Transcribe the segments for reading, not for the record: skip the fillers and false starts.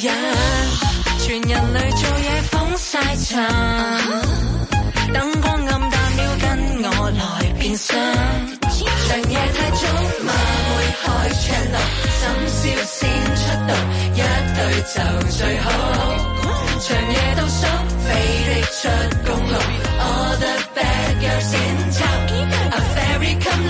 日，全人類做嘢風晒塵，燈光暗淡了，跟我來變身。長夜太早嘛，會開 channel， 深宵先出道，一對就最好。長夜倒數，飛的出公路 ，All the bad girls in town，A fairy come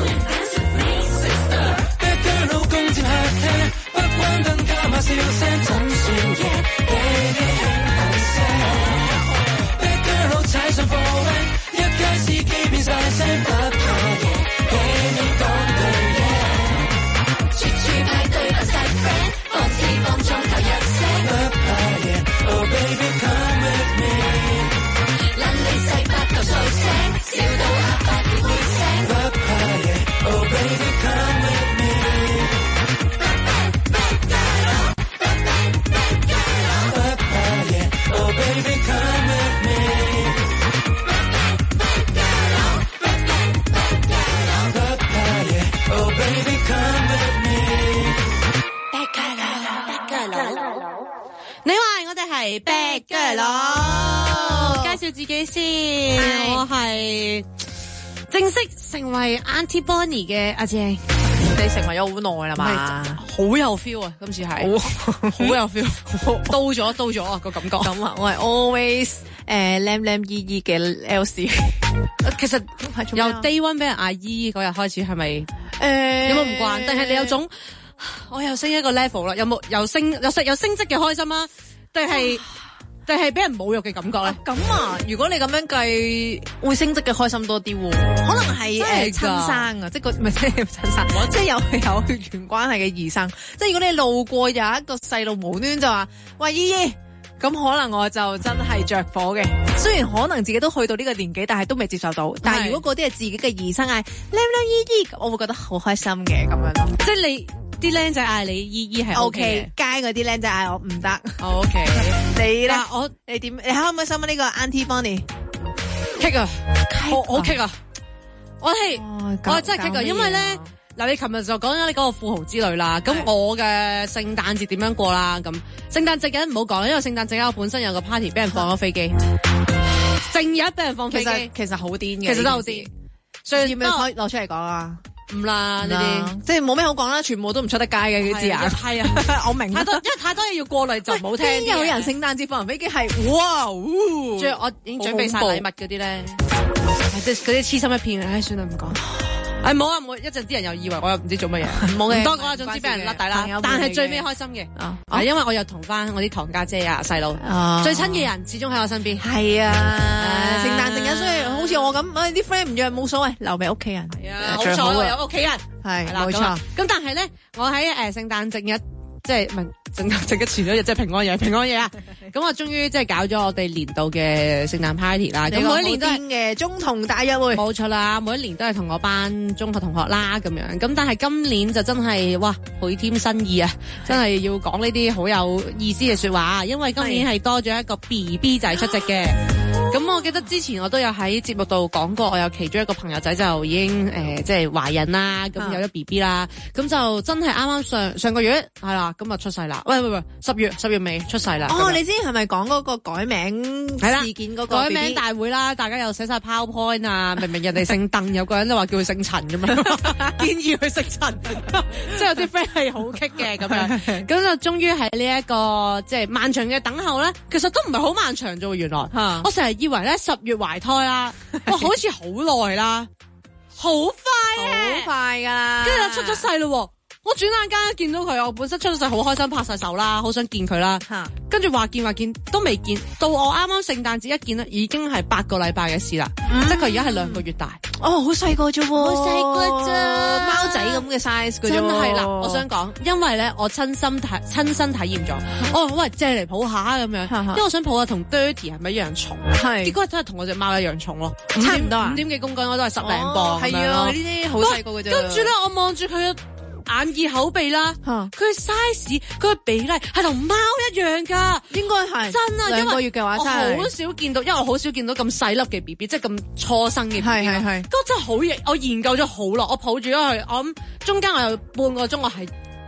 low。Bad girl 老公接客廳，不關燈加碼笑聲，怎算嘢 ？Baby 興奮聲 ，Bad girl 老踩上貨位，一街司機變晒聲，不怕嘢。講對嘢，處處派對扮晒 friend， 放肆放縱頭一聲，不怕嘢 ，Oh baby come with me， 撚你細八頭粗聲，笑到阿爸要會聲，不怕嘢 ，Oh baby come with me， 不怕嘢 ，Oh baby come with me。Oh baby come with me， Bad girl， 你話我哋係 Bad girl， 介紹自己先，我係正式成為 Auntie Bonnie 嘅阿姐。 你成為咗好耐啦嘛， 好有 feel 啊！今次係好有 feel， 到咗啊個感覺。 咁啊，我係 always 靚靚姨姨嘅 LC。 其實由 day one 俾人嗌姨姨嗰日開始，係咪有冇唔慣？定係你有種我又升一個 level 啦？有冇有升職嘅開心啊？定係俾人侮辱嘅感覺咧？ 咁啊，如果你咁樣計，會升職嘅開心多啲喎。可能係親生啊，即係個唔係親生，即係有血緣關係嘅兒生。即係如果你路過有一個細路無端就話喂姨姨，咁可能我就真係着火嘅。雖然可能自己都去到呢個年紀，但係都未接受到。但係如果嗰啲係自己嘅兒生嗌靚靚姨姨，我會覺得好開心嘅咁樣咯。 即係你。啲僆仔嗌你姨姨係 OK 嘅，街嗰啲僆仔嗌我唔得。 OK， 你咧？你點？你開唔開心啊？呢個 Auntie Bonnie kick 啊，好 kick 啊！我係真係 kick 啊！因為咧嗱，你琴日就講咗你嗰個富豪之旅啦。咁我嘅聖誕節點樣過啦？咁聖誕節嘅唔好講啦，因為聖誕節我本身有個 party 俾人放咗飛機，正日俾人放飛機， 其實好癲嘅， 其實都好癲。 所以要唔要攞出嚟講啊？ 唔啦，呢啲即係冇咩好講啦，全部都唔出得街嘅啲字眼。 係啊，我明。因為太多嘢要過濾就唔好聽。邊有人聖誕節放人飛機係哇？ 我已經準備晒禮物嗰啲咧，即係嗰啲黐心一片。唉，算啦，唔講。冇啊，一陣啲人又以為我又唔知做乜嘢。冇嘅，唔多講啦，總之俾人甩底啦。但係最尾開心嘅，因為我又同翻我啲堂家姐啊、細佬最親嘅人，始終喺我身邊。 係啊，聖誕正日，所以好似我咁，啲 friend 唔約冇所謂，留俾屋企人。 係啊，好彩我有屋企人。 係冇錯。 咁但係咧，我喺聖誕正日。即係唔係聖誕節嘅前一日，即係平安夜啊！咁我終於即係搞咗我哋年度嘅聖誕 party 啦。咁每一年都係嘅中童大約會， 冇錯啦。每一年都係同我班中學同學啦咁樣。咁但係今年就真係哇倍添新意啊！真係要講呢啲好有意思嘅說話，因為今年係多咗一個 BB 仔出席嘅。咁我記得之前我都有喺節目度講過，我有其中一個朋友仔就已經即係懷孕啦，咁有咗 BB 啦，咁就真係啱啱上個月係啦，咁啊出世啦，喂10月尾出世啦。 哦，你之前係咪講嗰個改名事件嗰個 BB？ 改名大會啦，大家又寫晒 PowerPoint 啊，明明人哋姓鄧，有個人都話叫佢姓陳咁樣，建議佢姓陳，即係有啲 friend 係好激嘅咁樣，咁就終於喺呢一個即係漫長嘅等候咧，其實都唔係好漫長啫，原來，我成日以為咧10月懷胎啦，哇，好似好耐啦，好快好快噶， 跟住就出咗世咯。我轉眼間見到佢，我本身出咗世好開心，拍晒手啦，好想見佢啦。跟住話見都未見，到我啱啱聖誕節一見咧，已經係8個禮拜嘅事啦。即係佢而家係2個月大。 哦，好細個啫喎， 好細個咋， 貓仔咁嘅 size 嘅啫。 真係啦，我想講，因為咧我親身體驗咗。我話喂，借嚟抱下咁樣，因為我想抱下同 Dirty 係咪一樣重？係，結果真係同我隻貓一樣重咯， 差唔多 5點幾公斤，我都係10零磅。 係啊，呢啲好細個嘅啫。 跟住咧，我望住佢嘅眼耳口鼻啦，佢 size 佢嘅比例係同貓一樣噶， 應該係真啊 ！2個月嘅話， 我好少見到，因為我好少見到咁細粒嘅 BB， 即係咁初生嘅 BB。係，都真係好我研究咗好耐，我抱住咗佢，我諗中間我有半個鐘，我係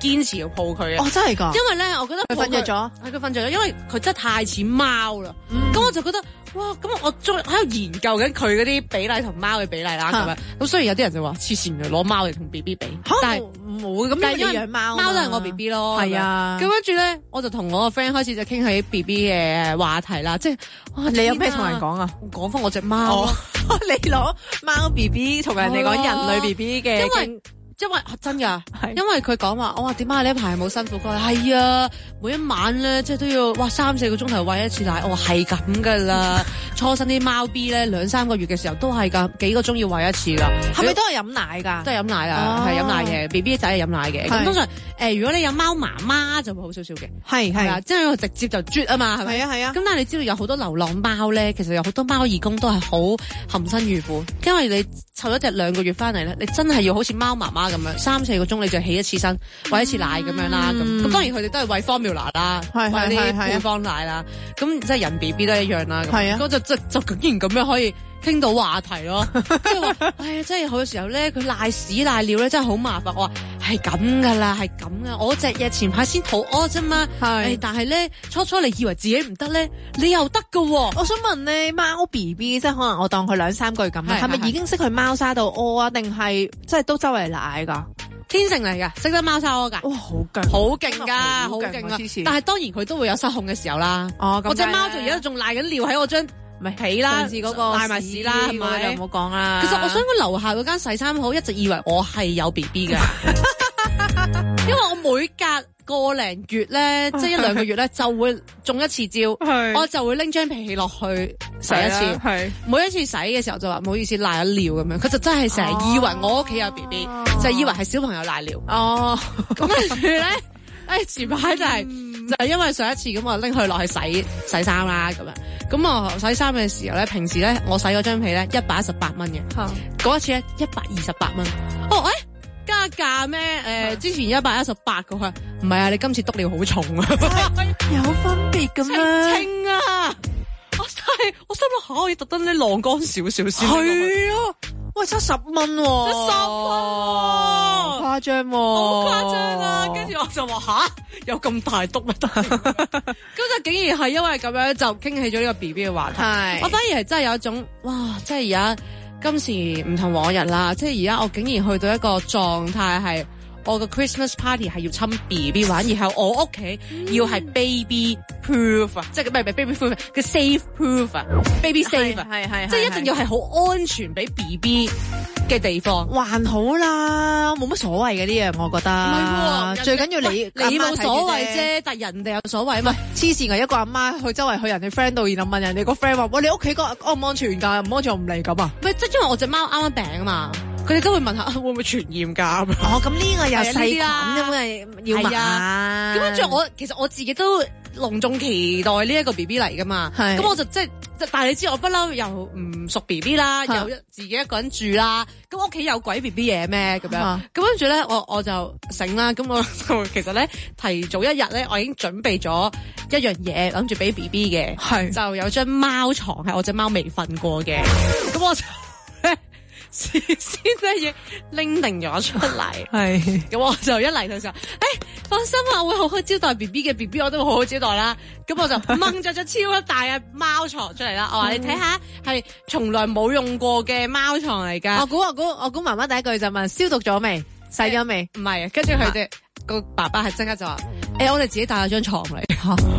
堅持要抱佢啊。 哦，真係㗎？ 因為咧，我覺得佢瞓着咗， 係佢瞓着咗，因為佢真係太似貓啦。咁我就覺得哇，咁我仲喺度研究緊佢嗰啲比例同貓嘅比例啦咁樣。咁雖然有啲人就話黐線嘅攞貓嚟同 B B 比，但係冇咁，但係因為養貓都係我 B B 咯。 係啊， 咁跟住咧，我就同我個 friend 開始就傾起 B B 嘅話題啦，即係你有咩同人講啊？ 講翻我隻貓， 你攞貓 B B 同人哋講人類 B B 嘅， 因為真㗎，因為佢講話，我話點解你一排冇辛苦？佢話係啊，每一晚咧即係都要3-4個鐘頭餵一次奶。我話係咁㗎啦，初生啲貓 B 咧2-3個月嘅時候都係㗎，幾個鐘要餵一次㗎。 係咪都係飲奶㗎？ 都係飲奶啊，係飲奶嘅 B B 仔係飲奶嘅。咁通常如果你有貓媽媽就會好少少嘅，係啊，即係直接就啜啊嘛，係咪？ 係啊。 咁但係你知道有好多流浪貓咧，其實有好多貓義工都係好含辛茹苦，因為你湊咗隻2個月翻嚟咧，你真係要好似貓媽媽咁樣3-4個鐘你就起一次身，餵一次奶咁樣啦。咁當然佢哋都係餵 formula 啦，餵啲配方奶啦。咁即係人 B B 都一樣啦。係啊，咁就竟然咁樣可以傾到話題咯。即係話，真係好多時候咧，佢賴屎賴尿咧真係好麻煩。我話係咁噶啦，係咁噶。我隻嘢前排先肚屙啫嘛。但係咧初你以為自己唔得咧，你又得噶。 我想問咧，貓 B B 即係可能我當佢2-3個月咁，係咪已經識去貓砂度屙啊？定係即係都周圍奶噶？ 天性嚟噶，識得貓砂屙噶。 哇，好勁， 好勁噶，好勁啊！但係當然佢都會有失控嘅時候啦。我隻貓就而家仲賴緊尿喺我張被啦，上次嗰個賴埋屎啦，係咪？ 唔好講啦。 其實我想講樓下嗰間洗衫鋪一直以為我係有 B B 噶，因為我每隔個零月咧，即係1-2個月咧，就會中一次招，我就會拎張被起落去洗一次。每一次洗嘅時候就話唔好意思賴咗尿咁樣，佢就真係成日以為我屋企有 B B，就以為係小朋友賴尿。咁跟住咧，前排就係因為上一次咁我拎佢落去洗衫啦咁樣。咁我洗衫嘅時候咧，平時咧我洗嗰張被咧118蚊嘅，嗰一次咧128蚊。加價咩？之前118個，佢唔係啊，你今次督尿好重啊， 有分別嘅咩？ 清啊！我心諗下，我要特登咧晾乾少少先。 係啊，喂，差10蚊喎，10蚊，誇張喎， 好誇張啊！跟住我就話吓，有咁大督咩？咁就竟然係因為咁樣就傾起咗呢個 B B 嘅話題。我反而係真係有一種哇，即係而家。今時唔同往日啦，即係而家我竟然去到一個狀態係我個 Christmas party 係要侵 BB 玩，然後我屋企要係 baby proof 啊，即係唔係 baby proof 嘅 safe proof 啊 ，baby safe 啊，係即係一定要係好安全俾 BB 嘅地方。 還好啦，冇乜所謂嘅呢樣，我覺得。唔係，最緊要你冇所謂啫，但人哋有所謂啊嘛。 黐線嘅一個阿媽去周圍去人哋 friend 度，然後問人哋個 friend 話：喂，你屋企個安唔安全㗎？唔安全我唔嚟咁啊？ 唔係，即係因為我隻貓啱啱病啊嘛。佢哋都會問下會唔會傳染㗎？ 咁呢個又細菌咁咪要問啊。 咁跟住其實我自己都隆重期待呢一個 B B 嚟㗎嘛。咁我就即係，但係你知我不嬲又唔熟 B B 啦，又自己一個人住啦。咁屋企有鬼 B B 嘢咩咁樣？咁跟住咧，我就醒啦。咁我就其實咧提早一日咧，我已經準備咗一樣嘢，諗住俾 B B 嘅，就有張貓床係我隻貓未瞓過嘅。咁我就事先咧要拎定咗出嚟，咁我就一嚟嘅時候，放心啊，我會好好招待 B B 嘅 B B， 我都會好好招待啦。咁我就掹咗隻超級大嘅貓床出嚟啦。我話你睇下，係從來冇用過嘅貓床嚟噶。 我估媽媽第一句就問消毒咗未，洗咗未？ 唔係，跟住佢哋個爸爸係即刻就話，我哋自己帶咗張床嚟。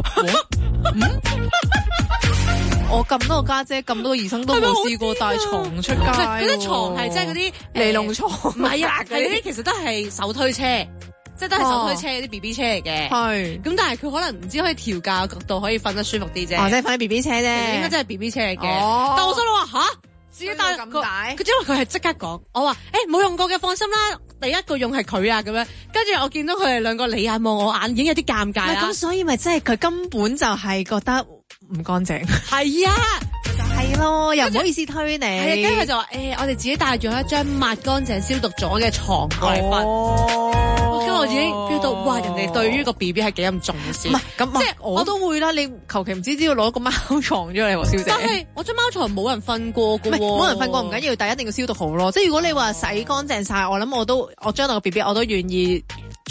我咁多個家姐，咁多個醫生都冇試過帶床出街。 嗰啲床係即係嗰啲尼龍床， 唔係啊，嗰啲其實都係手推車，即係都係手推車啲 B B 車嚟嘅。咁但係佢可能唔知可以調教角度可以瞓得舒服啲啫。 即係瞓喺 B B 車啫， 應該真係 B B 車嚟嘅。但我心諗話吓，自己帶咁大，佢因為佢係即刻講，我話冇用過嘅，放心啦，第一個用係佢啊咁樣。跟住我見到佢哋兩個你眼望我眼，已經有啲尷尬啦。 咁所以咪即係佢根本就係覺得唔乾淨。 係啊， 就係咯，又唔好意思推你。係啊，跟住佢就話我哋自己帶咗一張抹乾淨消毒咗嘅床過嚟瞓。跟住我已經 feel 到，哇！人哋對於個 B B 係幾咁重視。唔係咁，即係我都會啦。你求其唔知要攞個貓床出嚟喎，小姐。 但係我張貓床冇人瞓過㗎喎。 冇人瞓過唔緊要，但係一定要消毒好咯。即係如果你話洗乾淨晒，我諗我將來個 B B 我都願意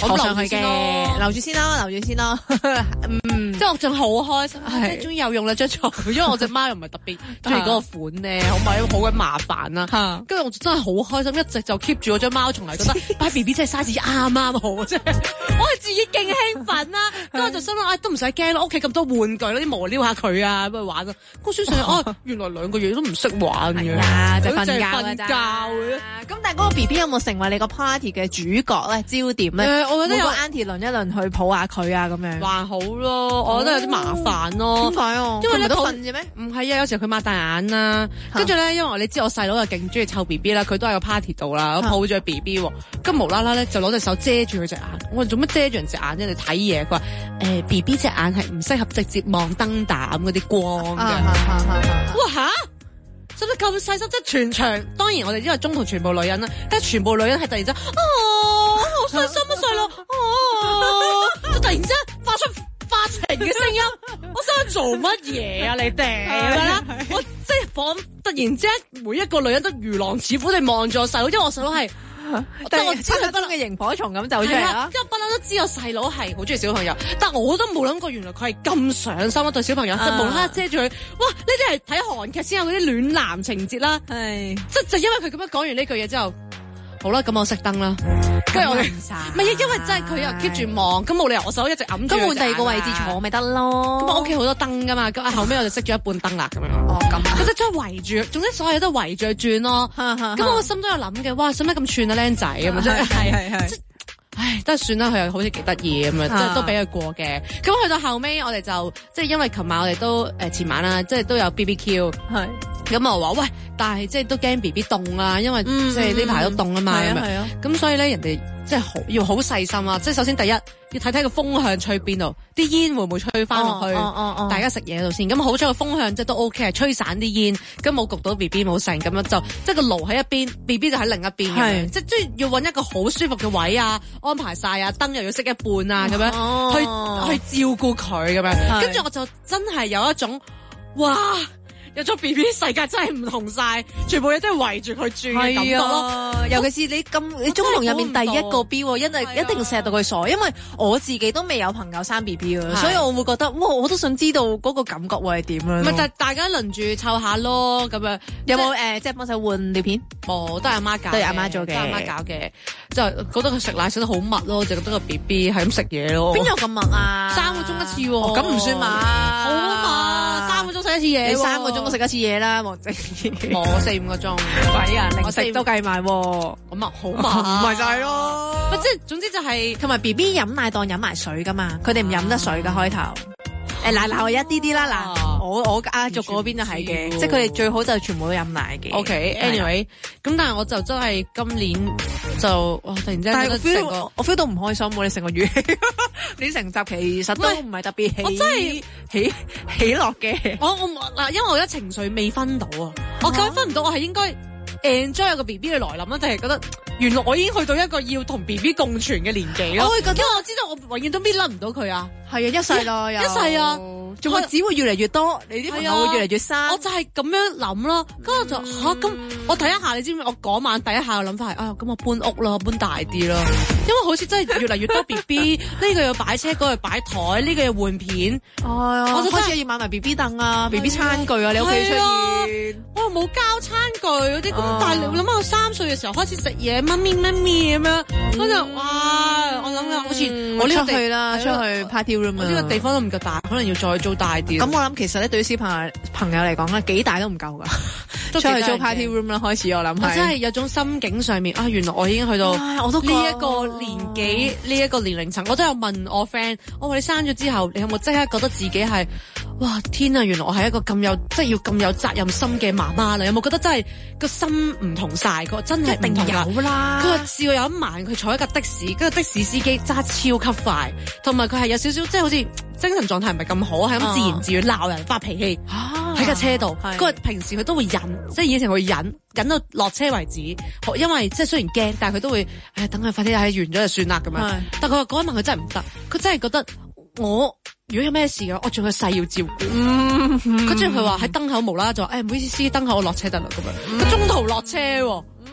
坐上去嘅，留住先咯， 即係我仲好開心，即係終於有用啦張床，因為我隻貓又唔係特別中意嗰個款咧，好鬼麻煩啦。跟住我真係好開心，一直就 keep 住嗰張貓床嚟，覺得擺 B B 真係 size 啱好，即係我係自己勁興奮啦。跟住我就心諗，都唔使驚咯，屋企咁多玩具，啲磨撩下佢啊，咁去玩啊。我先想原來2個月都唔識玩嘅， 就瞓覺嘅。 咁但係嗰個 B B 有冇成為你個 party 嘅主角咧、焦點咧？ 我覺得有 auntie 輪一輪去抱下佢啊，咁樣還好咯。我覺得有啲麻煩咯。 點解啊？ 因為你都瞓啫咩？ 唔係啊，有時佢擘大眼啦，跟住咧，因為你知我細佬又勁中意湊 B B 啦，佢都喺個 party 度啦，我抱住個 B B，咁無啦啦咧就攞隻手遮住佢隻眼。我話做乜遮住人隻眼啫？你睇嘢。佢話B B 隻眼係唔適合直接望燈膽嗰啲光嘅。哇吓！使乜咁細心？即係全場，當然我哋因為中途全部女人啦，但係全部女人係突然之間，好細心啊細佬，就突然之間發出發情嘅聲音，我想做乜嘢啊你哋啦？我即係仿突然之間，每一個女人都如狼似虎地望住我細佬，因為我細佬係。但係我知佢不嬲嘅螢火蟲咁走出嚟啦，因為不嬲都知我細佬係好中意小朋友，但我都冇諗過原來佢係咁上心啊對小朋友，就無啦啦遮住佢。哇！呢啲係睇韓劇先有嗰啲暖男情節啦，係即係因為佢咁樣講完呢句嘢之後，好啦，咁我熄燈啦，跟住我唔係啊，因為真係佢又 keep 住望，咁冇理由我手一直揞住。咁換第二個位置坐咪得咯。咁我屋企好多燈噶嘛，咁後尾我就熄咗一半燈啦咁樣。哦，咁。佢就將圍住，總之所有都圍住佢轉咯。咁我心都有諗嘅，哇，使乜咁串啊，僆仔咁啊，真係。唉，都係算啦，佢又好似幾得意咁樣，即係都俾佢過嘅。咁去到後尾，我哋就即係因為琴晚我哋都前晚啦，即係都有 BBQ。係。咁我話喂，但係即係都驚 B B 凍啦，因為即係呢排都凍啊嘛，係啊，咁所以咧人哋即係要好細心啊！即係首先第一要睇睇個風向吹邊度，啲煙會唔會吹翻落去？大家食嘢度先。咁好彩個風向即係都 OK，係吹散啲煙，咁冇焗到 B B 冇剩，咁樣就即係個爐喺一邊 ，B B 就喺另一邊嘅，即係要揾一個好舒服嘅位啊，安排晒啊，燈又要熄一半啊，咁樣去照顧佢咁樣。跟住我就真係有一種哇！有咗 B B 世界真係唔同晒，全部嘢都係圍住佢轉嘅感覺咯。尤其是你中籠入面第一個 B， 一定錫到佢傻。因為我自己都未有朋友生 B B 啊，所以我會覺得哇，我都想知道嗰個感覺會係點樣。唔係，就大家輪住湊下咯，咁樣有冇即係幫手換尿片？冇，都係阿媽搞，都係阿媽做嘅，阿媽搞嘅。就覺得佢食奶食得好密咯，就覺得個 B B 係咁食嘢咯。邊有咁密啊？3個鐘一次喎，咁唔算密，好密，3個鐘食一次嘢，你3個鐘都食一次嘢啦，王靜。我4-5個鐘，鬼啊！零食都計埋，咁啊好密，咪就係咯。即係總之就係同埋 B B 飲奶當飲埋水噶嘛，佢哋唔飲得水噶開頭。嗱一啲啲啦，嗱我家族嗰邊就係嘅，即係佢哋最好就全部都飲奶嘅。OK，anyway，咁但係我就真係今年就哇突然之間，但係我 feel 到唔開心喎，你成個月，你成集其實都唔係特別喜，我真係喜樂嘅。我嗱，因為我而家情緒未分到啊，我究竟分唔到，我係應該 enjoy 有個 B B 嘅來臨啦，定係覺得原來我已經去到一個要同 B B 共存嘅年紀咯。因為我知道我永遠都搣甩唔到佢啊。係啊，一世咯，一世啊，仲會只會越嚟越多，你啲朋友會越嚟越生。我就係咁樣諗咯，跟住就咁我第一下你知唔知？我嗰晚第一下嘅諗法係咁我搬屋咯，搬大啲咯，因為好似真係越嚟越多 B B， 呢個要擺車，嗰個要擺台，呢個要換片。我就開始要買埋 B B 凳啊、B B 餐具啊，你屋企出現。我又冇交餐具嗰啲，咁但係你諗下我3歲嘅時候開始食嘢，媽咪咁樣，嗰陣哇，我諗下好似我呢個出去啦，出去 party。我呢個地方都唔夠大，可能要再租大啲。咁我諗其實咧，對於小朋友嚟講咧，幾大都唔夠噶。出去租 party room 啦，開始我諗係。我真係有種心境上面原來我已經去到呢一個年紀，呢一個年齡層。我都有問我 friend，我話你生咗之後，你有冇即刻覺得自己係哇天啊！原來我係一個咁有即係要咁有責任心嘅媽媽啦。有冇覺得真係個心唔同晒？佢話真係一定有啦。佢話試過有一晚，佢坐一架的士，跟住的士司機揸超級快，同埋佢係有少少即係好似精神狀態唔係咁好，係咁自言自語鬧人發脾氣喺架車度。佢話平時佢都會忍，即係以前佢會忍到落車為止，因為即係雖然驚，但係佢都會等佢快啲完咗就算啦咁樣。但係佢話嗰一晚佢真係唔得，佢真係覺得我如果有咩事嘅，我仲有細要照顧。跟住佢話喺燈口無啦啦就話唔好意思，燈口我落車得啦咁樣。佢中途落車喎。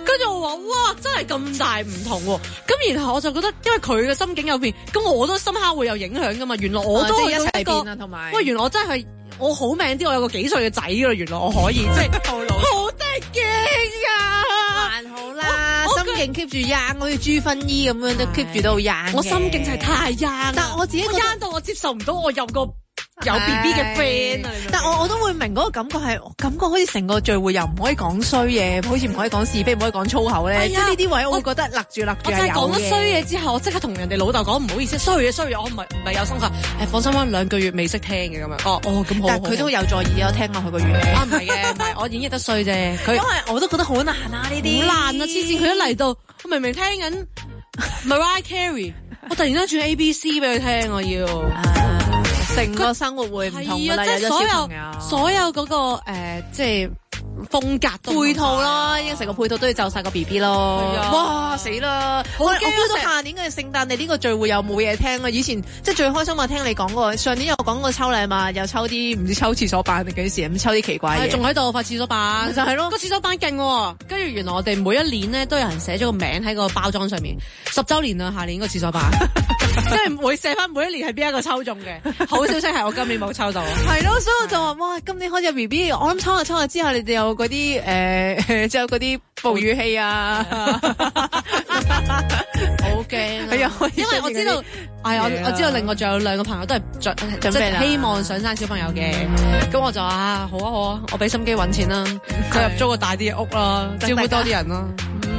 跟住我話哇，真係咁大唔同喎。咁然後我就覺得，因為佢嘅心境有變，咁我都深刻會有影響噶嘛。原來我都一齊變啊，同埋喂，原來我真係我好命啲，我有個幾歲嘅仔㗎啦。原來我可以即係好得驚啊！ 還好啦，心境 keep 住 young，好似朱薰衣咁樣都 keep 住到 young。 我心境就係太 young， 但我自己 young 到我接受唔到我有個。有 BB 嘅 friend 啊， 但我都會明嗰個感覺係，感覺好似成個聚會又唔可以講衰嘢，好似唔可以講是非，唔可以講粗口咧。即係呢啲位我會覺得勒住我真係講咗衰嘢之後，我即刻同人哋老豆講唔好意思，衰嘢，我唔係有心法。放心啦，2個月未識聽嘅咁樣。咁好。 但係佢都有在意，我聽過佢個語氣。 唔係嘅，唔係我演繹得衰啫。因為我都覺得好難啊呢啲。 好難啊！黐線，佢一嚟到，我明明聽緊 Mariah Carey， 我突然間轉 ABC 俾佢聽，我要。 成個生活會唔同㗎啦，有咗小朋友， 所有嗰個即係風格都配套咯，應該成個配套都要就晒個 BB 咯。哇死啦！我 feel 到下年嘅聖誕你呢個聚會又冇嘢聽啦。以前即係最開心我聽你講過，上年又講過抽禮物，又抽啲唔知抽廁所板定幾時咁抽啲奇怪嘢。 仲喺度塊廁所板，就係咯，個廁所板勁喎。跟住原來我哋每一年咧都有人寫咗個名喺個包裝上面，10週年啦，下年個廁所板。即係會寫翻每一年係邊一個抽中嘅，好消息係我今年冇抽到。係咯，所以我就話哇，今年開始有 BB， 我諗抽下之後，你哋有嗰啲即有嗰啲哺乳器啊， 好驚。係啊，因為我知道，我知道另外仲有2個朋友都係即係希望想生小朋友嘅，咁我就話好啊，我俾心機揾錢啦，佢入租個大啲嘅屋啦，招呼多啲人啦。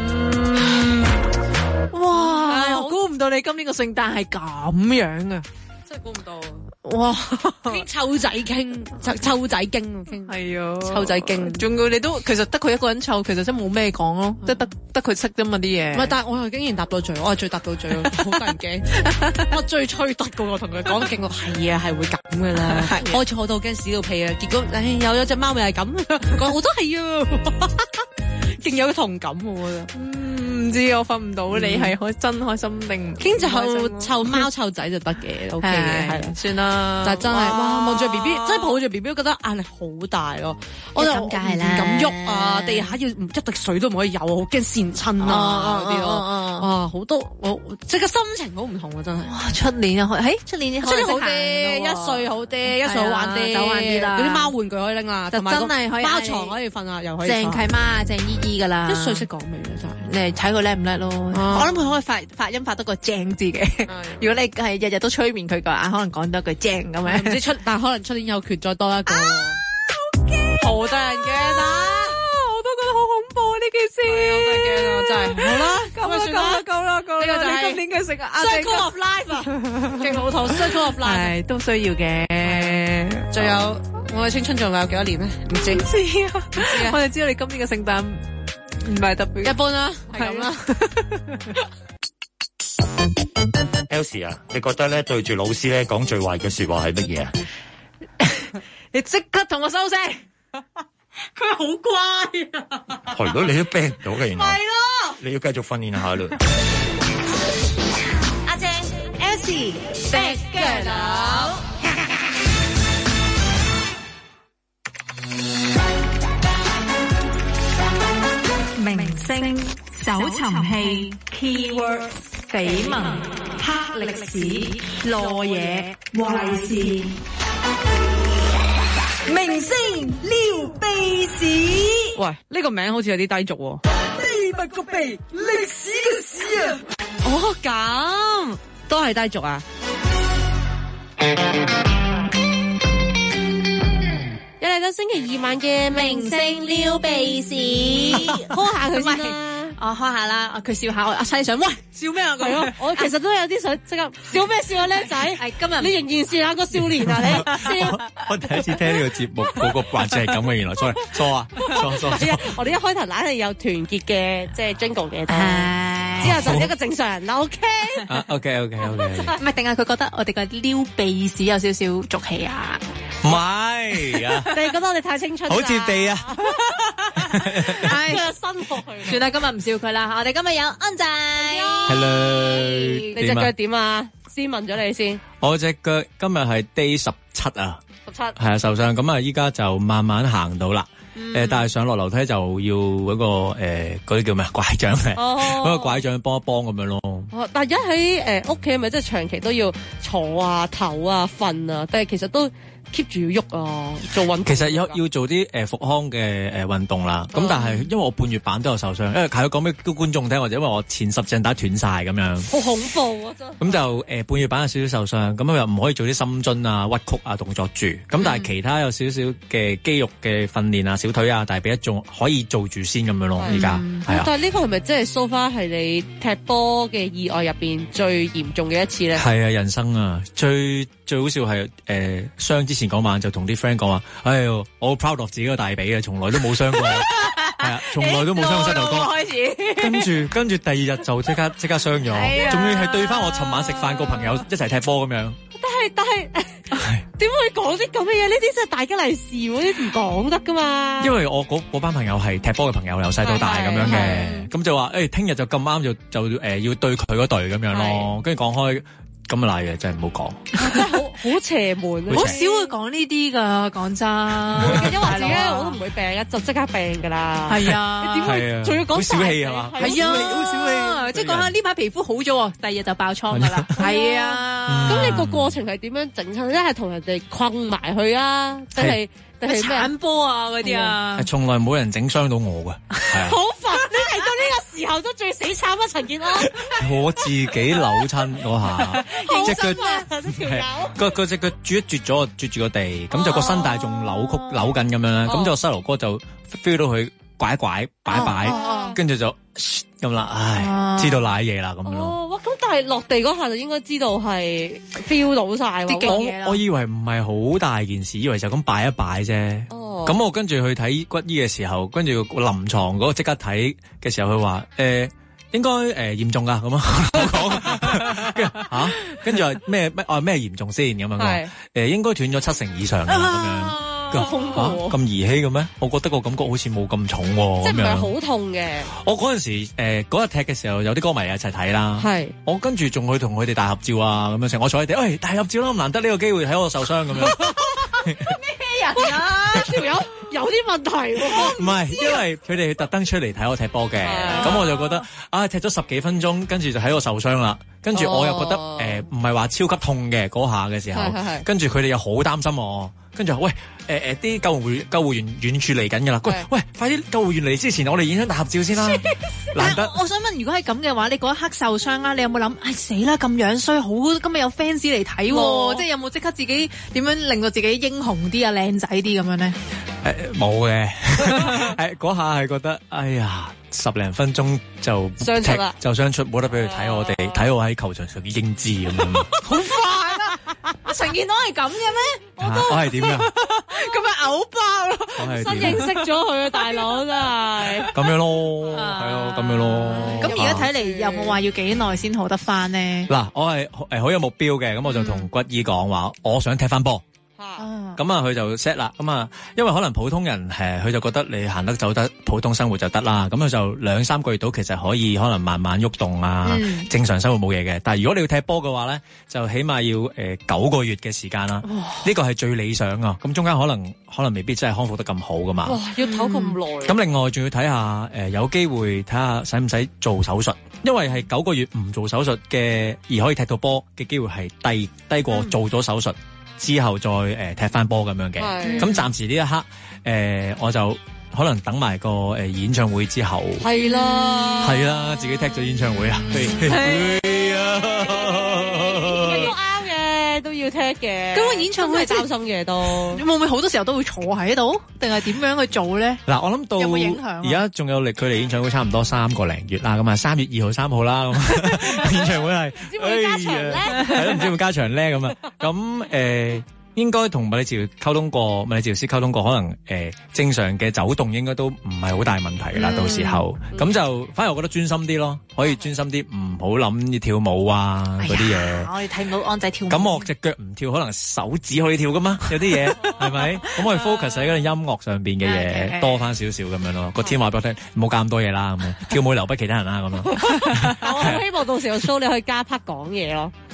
哇！我估唔到你今年個聖誕係咁樣啊！ 真係估唔到。 哇！ 傾湊仔傾，湊仔經傾。係啊，湊仔經。 仲要你都其實得佢一個人湊，其實真冇咩講咯，即係得佢識啫嘛啲嘢。 唔係，但係我係竟然答到嘴，我係最答到嘴，好得人驚。我最吹得噶喎，同佢講勁，係啊，係會咁噶啦。我坐到驚屎到屁啊！結果有隻貓咪係咁，講我都係啊，勁有同感我覺得。 唔知我瞓唔到，你係真開心定傾就湊貓湊仔就得嘅 ，OK 嘅，係啦， 算啦。 但係真係哇，望住 BB，真係抱住 BB，覺得壓力好大咯。我就唔敢喐啊，地下要一滴水都唔可以有，好驚跣親啊嗰啲咯。啊，好多我即係個心情好唔同啊，真係。 哇，出年啊，出年好啲，1歲好啲，1歲好玩啲， 走玩啲啦。 嗰啲貓玩具可以拎啦，同埋真係可以貓床可以瞓啊，又可以。 鄭契媽、鄭姨姨噶啦 ，1歲識講未嘅真係。 你睇佢叻唔叻咯？我諗佢可以發音發得個正字嘅。如果你係日日都催眠佢嘅話，可能講多句正咁樣。 唔知但可能出年有權再多一個。好得人驚啊！ 我都覺得好恐怖呢件事。 好得驚啊！真係。好啦， 夠啦。呢個就係今年嘅 Circle of Life 啊，勁老土 Circle of Life 係都需要嘅。 仲有我嘅青春仲有幾多年咧？唔知啊！我哋知道你今年嘅聖誕唔係特別， 一般啦，係咁啦。 Elsie 啊，你覺得咧對住老師咧講最壞嘅說話係乜嘢啊？ 你即刻同我收聲！ 佢好乖啊！ 係咯，你都逼唔到嘅，原來係咯， 你要繼續訓練下啦。 阿正 Elsie Bad Girl。 明星搜尋器 Keywords 緋聞黑歷史羅嘢壞事明星撩鼻屎。 喂，呢個名好似有啲低俗喎。 秘密個秘，歷史嘅史啊！ 哦，咁都係低俗啊！又嚟到星期2晚嘅明星撩鼻屎，開下佢先啦。 我開下啦，佢笑下我，阿西想，喂，笑咩啊佢？ 我其實都有啲想即刻笑咩笑啊，僆仔！係今日你仍然是那個少年啊，你笑。 我第一次聽呢個節目，嗰個環節係咁嘅，原來錯啊！ 係啊，我哋一開頭懶係有團結嘅，即係 Jingle 嘅，之後就一個正常人啦。 OK， 唔係，定係佢覺得我哋個撩鼻屎有少少俗氣啊？ 唔係啊！ 你覺得我哋太青春？ 好接地啊！ 佢有新學去。 算啦，今日唔笑佢啦。我哋今日有安仔。 Hello， 你隻腳點啊？先問咗你先。 我隻腳今日係 day 17啊。 17係啊，受傷咁啊，依家就慢慢行到啦。 但係上落樓梯就要嗰個嗰啲叫咩拐杖嘅，嗰個拐杖幫一幫咁樣咯。 但係而家喺屋企係咪即係長期都要坐啊、唞啊、瞓啊？但係其實都 keep 住要喐啊，做運動。 其實要做啲復康嘅運動啦。咁但係因為我半月板都有受傷，因為係講俾啲觀眾聽，或者因為我前十字韌帶斷晒咁樣。 好恐怖啊！真。咁就半月板有少少受傷，咁又唔可以做啲深蹲啊、屈曲啊動作住。咁但係其他有少少嘅肌肉嘅訓練啊、小腿啊、大髀一仲可以做住先咁樣咯。而家係啊。但係呢個係咪即係 so far 係你踢波嘅意外入邊最嚴重嘅一次咧？係啊，人生啊，最好笑係傷之前嗰晚就同啲 friend 講話，哎喲，我好 proud of 自己個大髀啊，從來都冇傷過，係啊，從來都冇傷過膝頭哥。開始，跟住第二日就即刻傷咗，仲要係對翻我尋晚食飯個朋友一齊踢波咁樣。但係點會講啲咁嘅嘢？呢啲真係大吉利是，呢啲唔講得噶嘛。因為我嗰班朋友係踢波嘅朋友，由細到大咁樣嘅，咁就話聽日就咁啱就要對佢嗰隊咁樣咯。跟住講開。咁嘅賴嘢真係唔好講，真係好邪門， 好少會講呢啲噶，講真。 因為自己我都唔會病，就即刻病噶啦。 係啊， 點會仲要講小氣係嘛？ 係啊，好小氣，即係講下呢排皮膚好咗，第二日就爆瘡噶啦。係啊， 咁你個過程係點樣整親？一係同人哋困埋去啊，定係鏟波啊嗰啲啊？ 從來冇人整傷到我噶， 好煩！你嚟到呢個時候都最死慘啊，陳健安。 我自己扭親嗰下，隻腳個隻腳啜咗，啜住個地，咁就個身帶仲扭緊咁樣啦，咁就細路哥就 feel 到佢拐擺，跟住就咁啦，唉，知道瀨嘢啦咁樣咯。 哇！咁但係落地嗰下就應該知道係 feel 到晒啲勁嘢啦。 我以為唔係好大件事，以為就咁擺一擺啫。咁我跟住去睇骨醫嘅時候，跟住臨床嗰個即刻睇嘅時候，佢話應該嚴重噶咁啊，跟住話咩嚴重先咁樣講，應該斷咗70%以上咁樣。咁兒戲嘅咩？我覺得個感覺好似冇咁重喎。 即係唔係好痛嘅。 我嗰陣時嗰日踢嘅時候，有啲歌迷一齊睇啦。係。我跟住仲去同佢哋大合照啊咁樣成。我坐喺地，大合照啦，咁難得呢個機會睇我受傷咁樣。 咩人啊？條友有啲問題喎。 唔係，因為佢哋特登出嚟睇我踢波嘅，咁我就覺得踢咗10幾分鐘，跟住就喺我受傷啦。跟住我又覺得唔係話超級痛嘅嗰下嘅時候，跟住佢哋又好擔心我。跟住喂，啲救護員遠處嚟緊㗎啦！喂，快啲救護員嚟之前，我哋影張大合照先啦。難得。 我想問，如果係咁嘅話，你嗰一刻受傷啦，你有冇諗？死啦，咁樣衰，好今日有 fans 嚟睇喎，即係有冇即刻自己點樣令到自己英雄啲啊、靚仔啲咁樣咧？ 冇嘅，嗰下係覺得，哎呀，10零分鐘就傷出，冇得俾佢睇我哋，睇我喺球場上嘅英姿咁樣。 好快啦！陳健安係咁嘅咩？ 我係點㗎？ 咁咪嘔爆咯！ 新認識咗佢啊，大佬真係。 咁樣咯，係啊，咁樣咯。 咁而家睇嚟有冇話要幾耐先好得翻呢？ 嗱，我係好有目標嘅，咁我就同骨醫講話，我想踢翻波。咁佢就 set 啦，咁因為可能普通人佢就覺得你行得走得普通生活就得啦，咁佢就2-3個月到，其實可以可能慢慢喐動啊，正常生活冇嘢嘅。但係如果你要踢波嘅話咧，就起碼要9個月嘅時間啦，呢個係最理想啊。咁中間可能未必真係康復得咁好噶嘛。 哇，要唞咁耐。 咁另外仲要睇下有機會睇下使唔使做手術，因為係9個月唔做手術嘅而可以踢到波嘅機會係低過做咗手術之後再踢翻波咁樣嘅，咁暫時呢一刻我就可能等埋個演唱會之後，係啦，自己踢咗演唱會啊，係啊， 都啱嘅，都要踢嘅。 咁個演唱會係擔心嘅都， 會唔會好多時候都會坐喺度，定係點樣去做咧？ 嗱，我諗到有冇影響？ 而家仲有距離演唱會差唔多3個零月啦，咁啊3月2號、3號啦，咁演唱會係唔知會加場咧， 係咯，唔知會加場咧咁啊，咁應該同物理治療溝通過，物理治療師溝通過，可能正常嘅走動應該都唔係好大問題啦。到時候咁就反而我覺得專心啲咯，可以專心啲，唔好諗要跳舞啊嗰啲嘢。 我哋睇唔到安仔跳舞。 咁我隻腳唔跳，可能手指可以跳噶嘛？有啲嘢係咪？咁我哋 focus 喺嗰個音樂上邊嘅嘢多翻少少咁樣咯。個天話俾我聽，唔好搞咁多嘢啦，咁跳舞留俾其他人啦咁咯。 我希望到時個 show 你可以加 part 講嘢咯。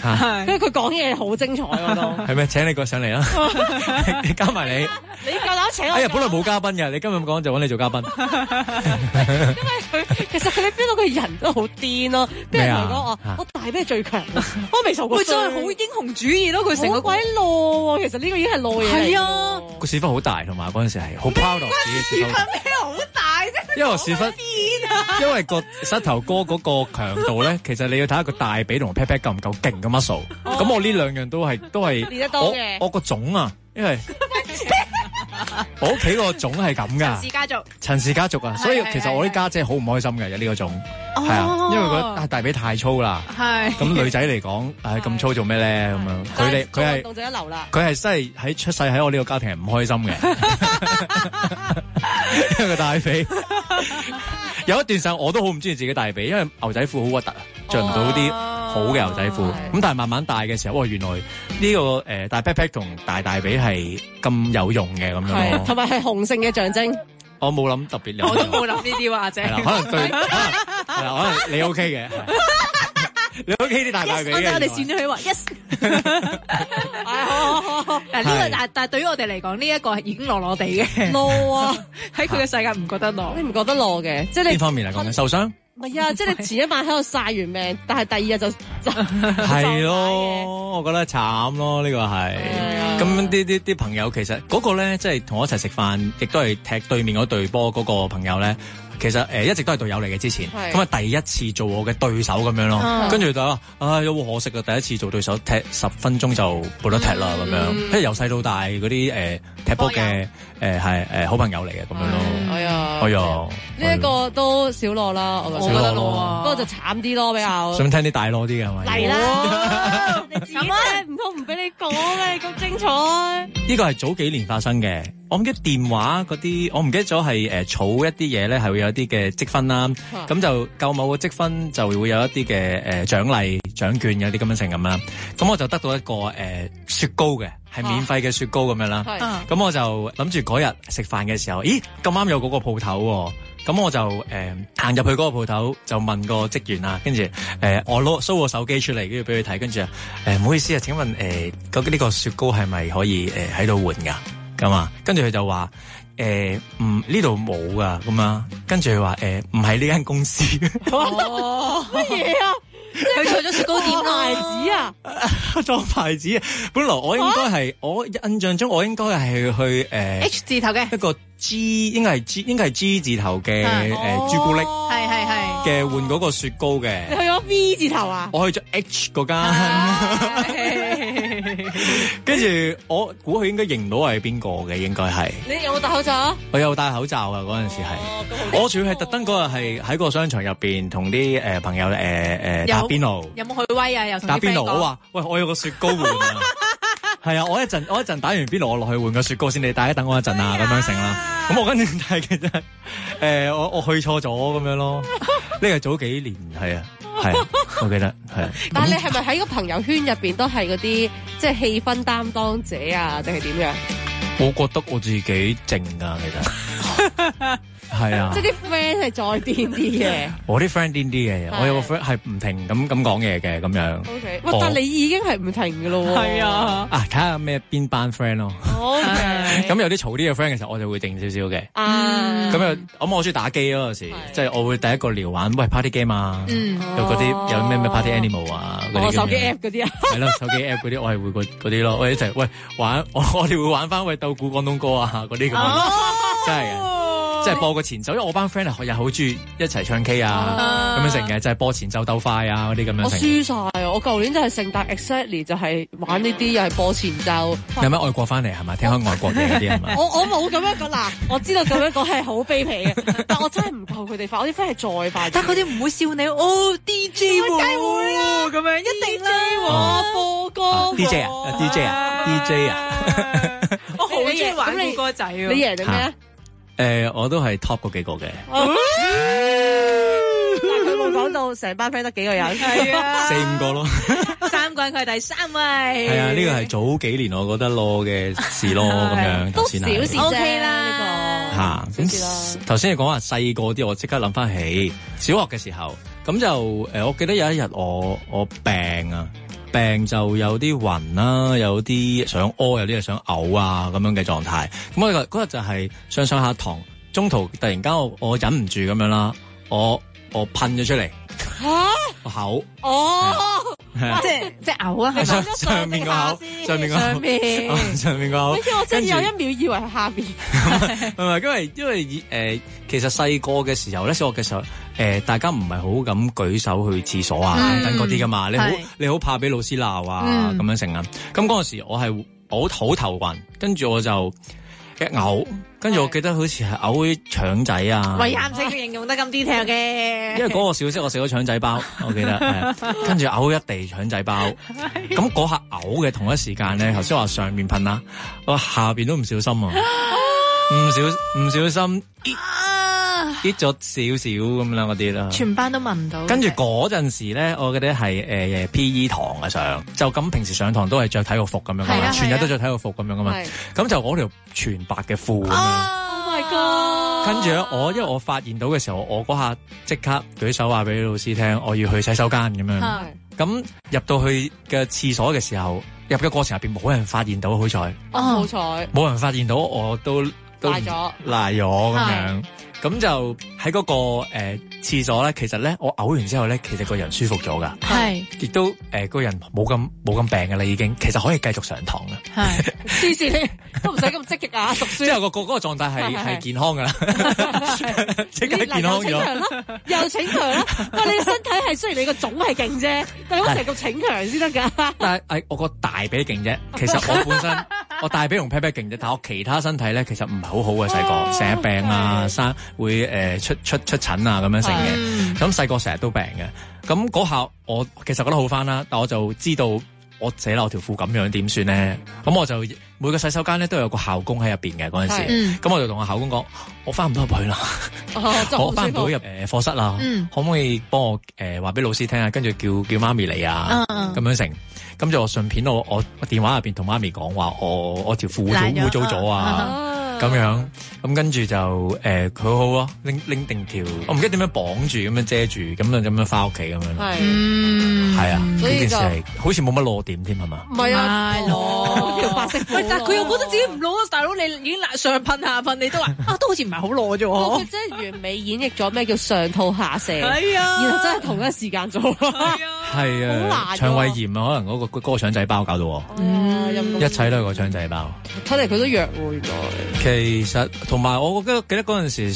因為佢講嘢好精彩我都。 係咩？請你過上嚟啦，加埋你。 你夠膽請我？ 哎呀，本來冇嘉賓嘅，你今日咁講就揾你做嘉賓。 因為其實你 feel 到佢人都好癲咯，啲人嚟講我大髀係最強，我未受過。 佢真係好英雄主義咯，佢成個鬼懦喎，其實呢個已經係懦嘢。係啊， 個屎忽好大，同埋嗰陣時係好 proud of 自己屎忽。 咩好大啫？ 因為屎忽，因為個膝頭哥嗰個強度咧，其實你要睇下個大髀同 pat pat 夠唔夠勁嘅 muscle。咁我呢兩樣都係練得多嘅。 我個種啊，因為我屋企個種係咁噶，陳氏家族啊，所以其實我啲家姐好唔開心嘅有呢個種，係啊，因為覺得大髀太粗啦，咁女仔嚟講，咁粗做咩咧？咁樣佢係動作一流啦， 佢係真係喺出世喺我呢個家庭係唔開心嘅，因為個大髀有一段時間我都好唔中意自己大髀，因為牛仔褲好核突啊，着唔到啲好嘅牛仔褲，咁但係慢慢大嘅時候，原來呢個大 pat pat 同大髀係咁有用嘅咁樣咯， 同埋係雄性嘅象徵。 我冇諗特別， 我都冇諗呢啲喎，阿姐。 係啦，可能對，可能你 OK 嘅，你 OK 啲大髀嘅。 我哋選咗佢話 yes。好。嗱呢個但係對於我哋嚟講，呢一個已經落地嘅。 落啊！ 喺佢嘅世界唔覺得落。 你唔覺得落嘅？即係你邊方面嚟講嘅？受傷？ 唔係啊，即係你前一晚喺度曬完命，但係第二日就係咯，我覺得慘咯，呢個係。咁啲朋友其實嗰個咧，即係同我一齊食飯，亦都係踢對面嗰隊波嗰個朋友咧。其實一直都係隊友嚟嘅之前，咁啊第一次做我嘅對手咁樣咯，跟住就話好可惜啊！第一次做對手踢10分鐘就冇得踢啦咁樣，因為由細到大嗰啲踢波嘅係好朋友嚟嘅咁樣咯。 哎呀，呢一個都少攞啦，我覺得攞啊，不過就慘啲咯比較。 想聽啲大攞啲嘅係咪？ 嚟啦，你自己唔通唔俾你講咩咁精彩？ 呢個係早幾年發生嘅。我唔記得電話嗰啲，我唔記得咗係儲一啲嘢咧，係會有一啲嘅積分啦。咁就夠某個積分就會有一啲嘅獎勵獎券有啲咁樣成咁啦。咁我就得到一個雪糕嘅，係免費嘅雪糕咁樣啦。咁我就諗住嗰日食飯嘅時候，咦咁啱有嗰個鋪頭喎。咁我就行入去嗰個鋪頭，就問個職員啊，跟住我show個手機出嚟，跟住俾佢睇，跟住唔好意思啊，請問呢個雪糕係咪可以喺度換㗎？咁啊，跟住佢就話呢度冇噶，咁啊，跟住佢話唔係呢間公司。 乜嘢啊？ 佢去咗雪糕店牌子啊？ 裝牌子啊！本來我應該係我印象中我應該係去 H 字頭嘅一個 G， 應該係 G 字頭嘅朱古力， 係嘅換嗰個雪糕嘅。 你去咗 V 字頭啊？ 我去咗 H 嗰間。跟住我估佢應該認唔到係邊個嘅，應該係。 你有冇戴口罩啊？ 我有戴口罩啊！嗰陣時係，我主要係特登嗰日係喺個商場入邊同啲朋友打邊爐。 有冇去威啊？又打邊爐，我話喂，我有個雪糕換啊！係啊，我一陣打完邊爐，我落去換個雪糕先，你大家等我一陣啊，咁樣成啦。咁我跟住但係其實我去錯咗咁樣咯。呢個早幾年係啊，我記得係。 但係你係咪喺個朋友圈入邊都係嗰啲即係氣氛擔當者啊，定係點樣？ 我覺得我自己靜㗎，其實。係啊， 即係啲 friend 係再癲啲嘅。 我啲 friend 癲啲嘅，我有個 friend 係唔停咁講嘢嘅咁樣。 O K，喂，但係你已經係唔停嘅咯喎。係啊。睇下咩邊班 friend 咯。咁有啲嘈啲嘅 friend 嘅時候，我就會靜少少嘅。咁我中意打機咯，有時即係我會第一個聊玩，喂 party game 啊，有嗰啲有咩 party animal 啊，手機 app 嗰啲啊。係咯，手機 app 嗰啲我係會嗰啲咯，我一齊喂玩，我哋會玩翻喂鬥鼓廣東歌啊嗰啲咁樣，真係即係播個前奏，因為我班 friend 係又好中意一齊唱 K 啊，咁樣成嘅，就係播前奏鬥快啊嗰啲咁樣。 我輸晒啊！我舊年就係聖誕 exactly 就係玩呢啲，又係播前奏。 有咩外國翻嚟係咪？聽開外國嘢嗰啲係咪？ 我冇咁樣講嗱，我知道咁樣講係好卑鄙嘅，但我真係唔夠佢哋快，我啲 friend 係再快。 但佢哋唔會笑你哦 DJ 喎，梗會啦，咁樣一定啦，播歌 DJ 啊， 我好中意玩副歌仔喎。 你贏定咩啊？ 我都係 top 嗰幾個嘅。 但佢冇講到成班 friend 得幾個人， 係啊 ，4-5個咯。 3個人佢係第3位。 係啊，呢個係早幾年我覺得咯嘅事咯，咁樣都小事 OK 啦呢個。 嚇，頭先你講話細個啲，我即刻諗翻起小學嘅時候，咁就我記得有一日我病啊。 病就有啲暈啦，有啲想屙，有啲係想嘔啊咁樣嘅狀態。咁我嗰日就係上下堂，中途突然間我忍唔住咁樣啦，我噴咗出嚟。個口即係嘔啊！ 上面個口，上面個口。 我真係有一秒以為係下面。 唔係，因為其實細個嘅時候咧，小學嘅時候，大家唔係好咁舉手去廁所啊等嗰啲噶嘛，你好怕俾老師鬧啊咁樣成啊。咁嗰陣時我係好頭暈，跟住我就一嘔，跟住我記得好似係嘔啲腸仔啊。 喂，啱先佢形容得咁 detail 嘅。 因為嗰個小息我食咗腸仔包，我記得，跟住嘔一地腸仔包。咁嗰下嘔嘅同一時間咧，頭先話上面噴啦，我下邊都唔小心啊，唔小心跌咗少少咁啦嗰啲啦。 全班都聞唔到。 跟住嗰陣時咧，我記得係P.E. 堂嘅上，就咁平時上堂都係着體育服咁樣噶嘛，全日都着體育服咁樣噶嘛。咁就我條全白嘅褲咁樣。 Oh my god！ 跟住咧，因為我發現到嘅時候，我嗰下即刻舉手話俾老師聽，我要去洗手間咁樣。咁入到去嘅廁所嘅時候，入嘅過程入邊冇人發現到，好彩。 好彩。冇人發現到，我都賴咗咁樣。咁就喺嗰個廁所咧，其實咧我嘔完之後咧，其實個人舒服咗噶，亦都個人冇咁病噶啦，已經其實可以繼續上堂啦。 黐線你都唔使咁積極啊，讀書。 之後嗰個狀態係健康噶啦，即刻健康咗。 又逞強啦！但係你個身體係雖然你個種係勁啫，但係我成個逞強先得㗎。但係我個大髀勁啫，其實我本身我大髀同 pat pat 勁啫，但係我其他身體咧其實唔係好好嘅細個，成日病啊會出疹啊咁樣成嘅，咁細個成日都病嘅，咁嗰下我其實覺得好翻啦，但我就知道我寫漏條褲咁樣點算咧，咁我就每個洗手間咧都有個校工喺入邊嘅嗰陣時，咁我就同個校工講，我翻唔到入去啦，我翻唔到入課室啦，可唔可以幫我話俾老師聽啊？跟住叫媽咪嚟啊，咁樣成，咁就順便我電話入邊同媽咪講話，我條褲污糟咗啊。咁樣，咁跟住就佢好咯，拎定條，我唔記得點樣綁住，咁樣遮住，咁樣翻屋企咁樣。係啊，呢件事係好似冇乜攞點添係嘛？ 唔係啊，攞條白色褲。 喂，但係佢又覺得自己唔攞啊，大佬你已經上噴下噴，你都話都好似唔係好攞啫喎。 佢真係完美演繹咗咩叫上吐下瀉。 係啊， 然後真係同一時間做。 係啊，腸胃炎啊，可能嗰個腸仔包搞到。一切都係個腸仔包。 睇嚟佢都約喎，原來。 其實同埋我記得嗰陣時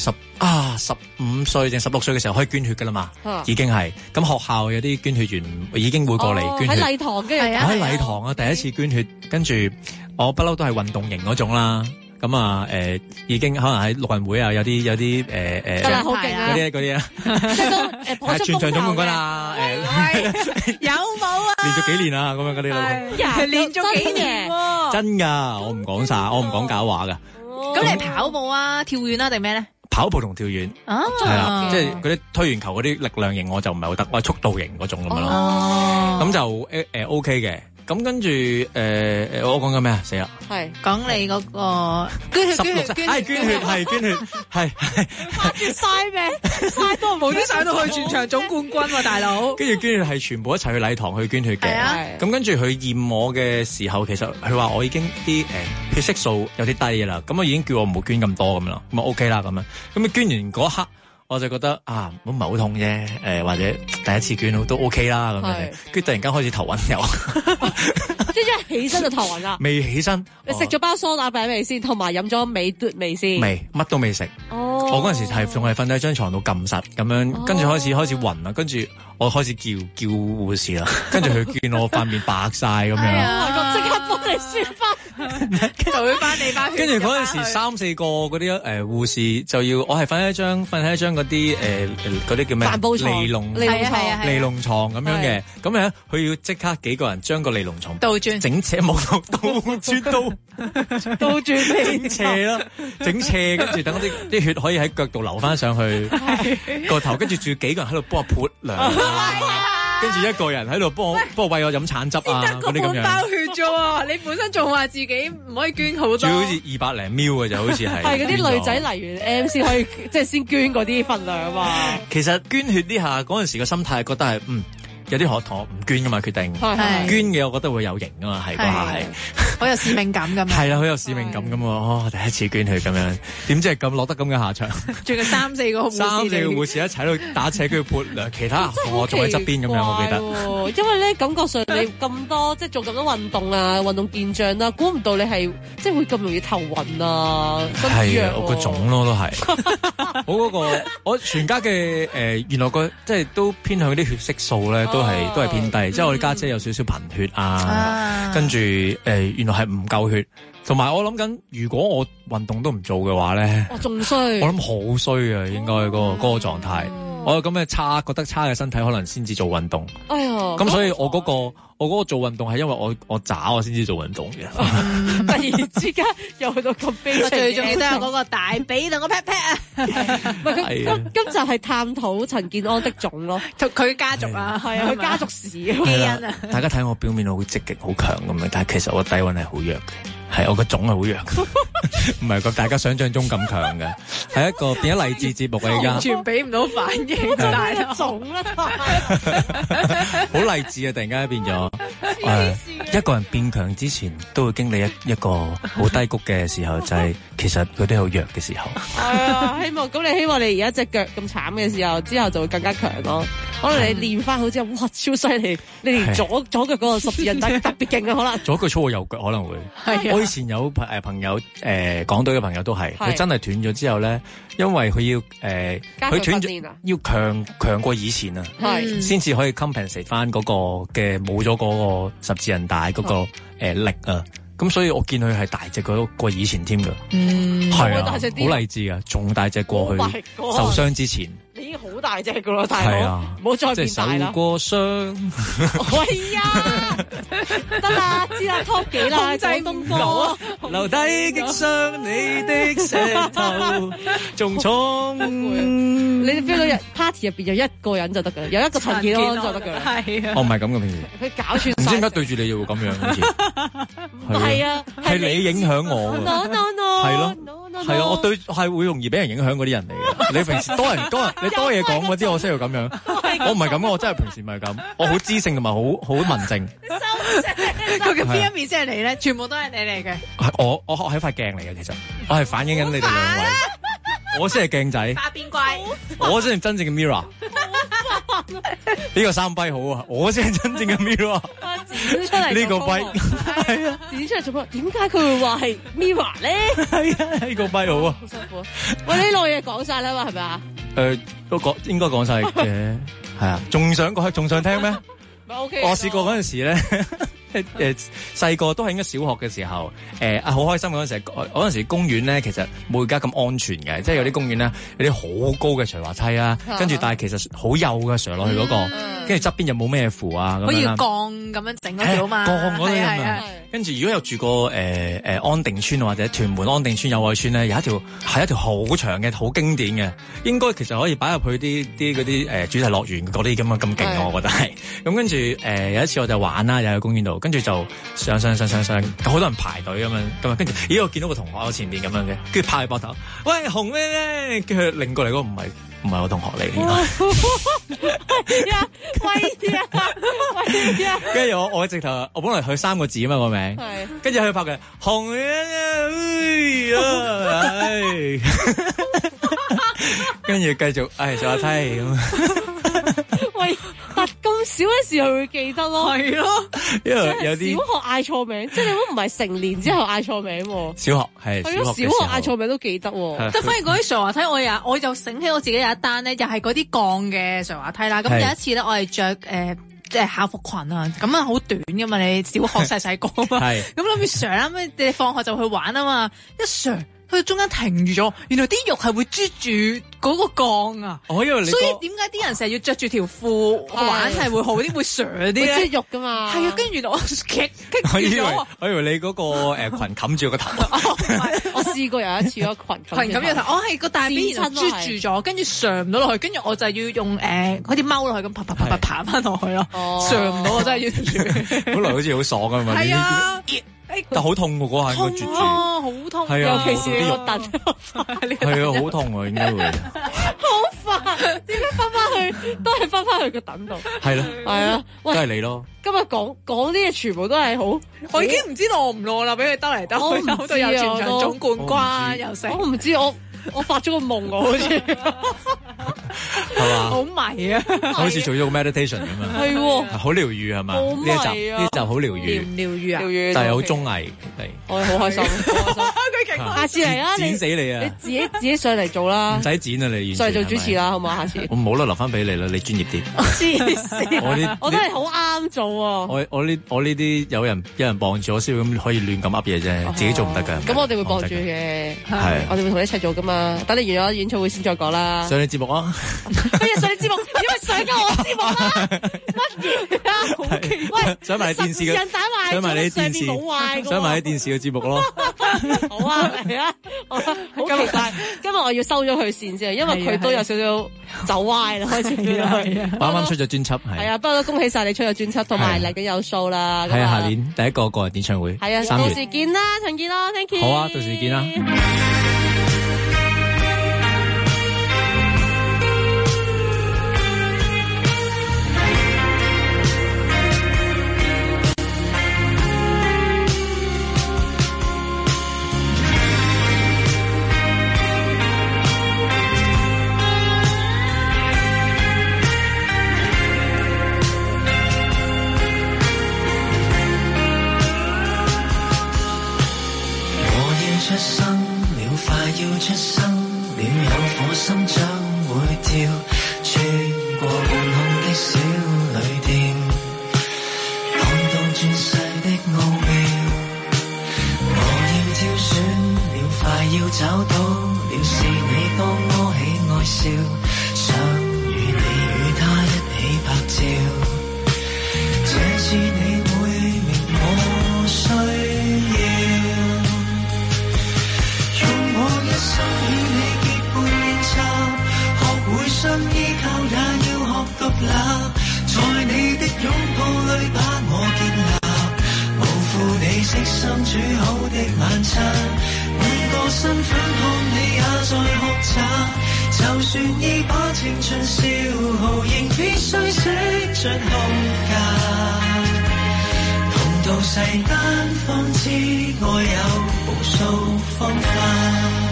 15歲定16歲嘅時候可以捐血噶啦嘛，已經係咁學校有啲捐血員已經會過嚟捐血。 喺禮堂跟住喺禮堂啊，第一次捐血，跟住我不嬲都係運動型嗰種啦。咁啊已經可能喺陸運會啊有啲得啦，好勁啊嗰啲啊， 即係都全場總冠軍啊有冇啊？ 連續幾年啊咁樣嗰啲咯， 連續幾年真㗎，我唔講晒，我唔講假話㗎。 咁你係跑步啊、跳遠啊定咩咧？ 跑步同跳遠係啦，即係嗰啲推完球嗰啲力量型我就唔係好得，我係速度型嗰種咁樣咯。咁就OK 嘅。咁跟住我講緊咩啊？死啦！ 係講你嗰個捐血係嘥咩？嘥多冇啲上到去全場總冠軍喎，大佬。 跟住捐血係全部一齊去禮堂去捐血嘅。咁跟住佢驗我嘅時候，其實佢話我已經啲血色素有啲低嘅啦，咁我已經叫我唔好捐咁多咁啦，咁啊 OK 啦咁樣。咁捐完嗰一刻，我就覺得唔係好痛啫，或者第一次捐都 OK 啦咁樣。跟住突然間開始頭暈又， 即係一起身就頭暈啦。 未起身， 你食咗包梳打餅未先？同埋飲咗美嘟未先？ 未，乜都未食。我嗰陣時仲係瞓喺張床度撳實咁樣，跟住開始暈啦，跟住我開始叫護士啦，跟住佢見我塊面白晒咁樣， 即刻幫你輸翻， 就會翻你翻。 跟住嗰陣時3-4個嗰啲護士就要，我係瞓喺一張嗰啲嗰啲叫咩？ 帆布床、 尼龍床咁樣嘅，咁咧佢要即刻幾個人將個尼龍床倒轉整斜，冇倒轉倒轉整斜啦，整斜，跟住等啲血可以喺腳度流翻上去個頭，跟住仲要幾個人喺度幫我潑涼，跟住一個人喺度幫我餵我飲橙汁啊嗰啲咁樣。 包血啫喎，你本身仲話自己唔可以捐好多， 仲要好似200零ml嘅就好似係。 係嗰啲女仔嚟完 M 先可以即係先捐嗰啲份量啊嘛。 其實捐血呢下嗰陣時個心態覺得係有啲學堂唔捐噶嘛，決定捐嘅，我覺得會有型噶嘛，係嗰下係好有使命感咁。 係啦，好有使命感咁哦，第一次捐佢咁樣，點知係咁落得咁嘅下場？ 仲有3、4個護士一齊喺度打斜，跟住潑涼，其他同學仲喺側邊咁樣，我記得。 因為咧感覺上你咁多即係做咁多運動啊，運動健將啦，估唔到你係即係會咁容易頭暈啊， 係啊，我個種咯都係，我全家嘅原來即係都偏向啲血色素咧，都係偏低，即係我哋家姐有少少貧血啊，跟住原來係唔夠血，同埋我諗緊，如果我運動都唔做嘅話咧， 仲衰， 我諗好衰啊，應該嗰個狀態。我有咁嘅覺得差嘅身體，可能先至做運動。哎呀，咁所以我嗰個做運動係因為我渣我先至做運動嘅。 突然之間又去到咁悲情， 最重要都有嗰個大髀同個 pat pat 啊！ 唔係今集係探討陳健安的種咯， 佢家族啊， 係啊，佢家族史基因啊。 大家睇我表面好積極好強咁樣，但係其實我底蘊係好弱嘅。係我個種係好弱，唔係個大家想象中咁強嘅，係一個變咗勵志節目啊！而家完全俾唔到反應，大種啦， 好勵志啊！突然間變咗，一個人變強之前都會經歷一個好低谷嘅時候，就係其實佢都有弱嘅時候。 係啊，希望你而家隻腳咁慘嘅時候，之後就會更加強咯。可能你練翻好之後，哇，超犀利！你連左腳嗰個十字韌帶特別勁啊，可能左腳粗過右腳可能會。係我以前有朋友港隊嘅朋友都係，佢真係斷咗之後咧，因為佢要佢斷咗要強過以前啊，先至可以 compensate 翻嗰個嘅冇咗嗰個十字韌帶嗰個力啊。咁所以我見佢係大隻過以前添㗎，係啊，好勵志啊，仲大隻過去受傷之前。 你已經好大隻噶啦，大佬，唔好再變大啦。受過傷，喂呀，得啦，知啦，top 幾啦，廣東歌， 留低擊傷你的石頭，重重。 你 feel 到日 party 入邊有一個人就得噶啦，有一個陳健安就得噶啦，係啊。 我唔係咁嘅平時， 佢搞串， 唔知點解對住你又會咁樣好似。 係啊， 係你影響我。 No no no， 係咯。係啊，我係會容易俾人影響嗰啲人嚟嘅。你平時多你多嘢講嗰啲，我先要咁樣。我唔係咁，我真係平時唔係咁。我好知性同埋好文靜。 佢嘅邊一面先係你咧？全部都係你嚟嘅。 我係塊鏡嚟嘅，其實我係反映緊你哋兩位。我先係鏡仔。 花邊怪。 我先係真正嘅 mirror。呢個三跛好啊！我先係真正嘅 mirror。 剪出嚟呢個跛係啊， 剪出嚟做乜？點解佢會話係 mirror 咧？ 係啊，呢個跛好啊！ 好辛苦。喂，呢類嘢講晒啦嘛，係咪啊？ 都應該講晒嘅，係啊。仲想聽咩？ OK。 我試過嗰陣時咧，細個都係應該小學嘅時候，好開心嗰陣時，嗰陣時公園咧其實冇而家咁安全嘅，即係有啲公園咧有啲好高嘅垂滑梯啊，跟住但係其實好幼嘅上落去嗰個，跟住側邊又冇咩扶啊， 好似鋼咁樣整嗰條嘛， 鋼嗰啲咁啊。跟住如果有住過安定村或者屯門安定村友愛村咧，有一條好長嘅好經典嘅，應該其實可以擺入去啲嗰啲主題樂園嗰啲咁勁啊，我覺得係。咁跟住有一次我就玩啦，又喺公園度，跟住就上，好多人排隊咁樣，跟住咦我見到個同學喺前面咁樣嘅，跟住拍佢膊頭，喂紅咩？跟住佢擰過嚟嗰個唔係我同學嚟嘅。 喂呀！ 跟住我直頭，我本來佢3個字啊嘛個名，跟住佢拍嘅紅跟住繼續坐下梯咁。 喂，但咁少嘅時候會記得咯， 係咯，因為有啲小學嗌錯名，即係你都唔係成年之後嗌錯名。 小學係小學嗌錯名都記得。 即係反而嗰啲上滑梯，我就醒起我自己有一單咧，又係嗰啲鋼嘅上滑梯啦。咁有一次咧，我係着即係校服裙啊，咁啊好短噶嘛，你小學細個嘛，咁諗住上啦，咁你放學就去玩啊嘛，一上。佢中間停住咗，原來啲肉係會啜住嗰個鋼啊！ 所以點解啲人成日要着住條褲玩係會好啲，會上啲咧？ 啜肉噶嘛？ 係啊，跟住原來我棘咗。 我以為你嗰個裙冚住個頭。 我試過有一次個裙冚住個頭，我係個大髀然後啜住咗，跟住上唔到落去，跟住我就要用嗰啲踎落去咁爬翻落去咯，上唔到我真係要住。 本來好似好爽啊嘛。 係啊。 但好痛喎，嗰下應該啜住， 好痛， 係啊， 尤其是啲肉突， 係啊，好痛啊，應該會。 好煩點解翻去都係翻去個等度？ 係咯， 係啊， 都係你咯。 今日講啲嘢全部都係好， 我已經唔知落唔落啦，俾佢兜嚟兜去，兜到有全場總冠軍又成。 我唔知我發咗個夢喎，好似係嘛？ 好迷啊！ 好似做咗個 meditation 咁啊！ 係喎， 好療愈係嘛？呢一集好療愈， 療愈啊！ 但係好綜藝嚟。 我好開心，好開心。 佢勁， 下次嚟啊！ 剪死你啊！ 你自己上嚟做啦， 唔使剪啊！你上嚟做主持啦，好唔好？下次我唔好啦，留翻俾你啦，你專業啲。 黐線！我都係好啱做喎。 我呢啲有人傍住我先咁可以亂咁噏嘢啫，自己做唔得㗎。 咁我哋會傍住嘅， 係我哋會同你一齊做㗎嘛。等你完咗演唱會先再講啦。 上你節目啊！ 乜嘢上你節目？因為上緊我節目啦。乜嘢啊？好奇怪！喂， 上埋你電視嘅，上埋你電視，上埋你電視嘅節目咯。 好啊，係啊，好奇怪。今日我要收咗佢線先，因為佢都有少少走歪啦，開始。 啱啱出咗專輯， 係啊，不過恭喜晒你出咗專輯，同埋嚟緊有 show 啦。 係啊，下年第一個個人演唱會。 係啊，到時見啦，陳健咯 ，thank you。 好啊，到時見啦。 出生了，快要出生了，有顆心將會跳，穿過半空的小旅店，看到轉世的奧妙。我要挑選了，快要找到了，是你當我喜愛笑，想與你與他一起拍照，這次你會明我需要。生與你結伴練習，學會相依靠也要學獨立，在你的擁抱裡把我建立，無負你悉心煮好的晚餐，換個身份看你也在學習，就算已把青春消耗，仍必須釋出空間，同到世間方知愛有無數方法。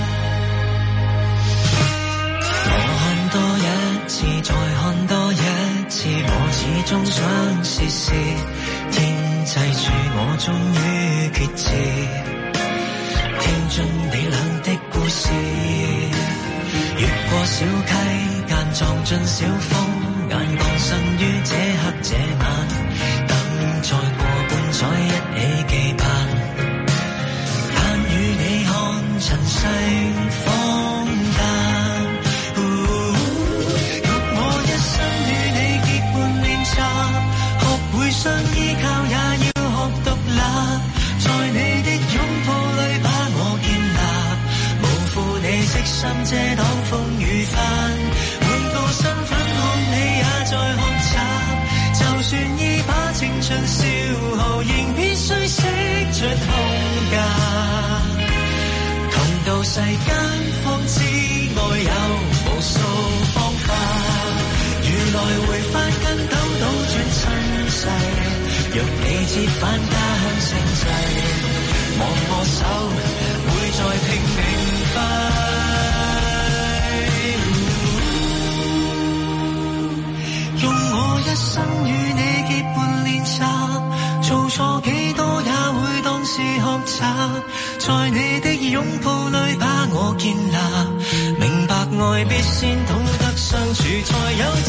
多一次，再看多一次，我始終想試試，天際處我終於決志，聽盡你倆的故事，越過小溪間撞進小風，眼光生於這刻這晚，等再過半載一起期盼，但與你看塵世荒誕。相依靠也要學獨立，在你的擁抱裡把我建立，無負你悉心遮擋風雨帆，換個身份看你也在學習，就算已把青春消耗，仍必須釋出空間，同到世間方知愛有無數方法，如來回返跟斗倒轉身世，若你折返家鄉星際，望我手會再拼命揮，用我一生與你結伴練習，做錯幾多也會當是學習，在你的擁抱裡把我建立，明白愛必先懂得相處，才有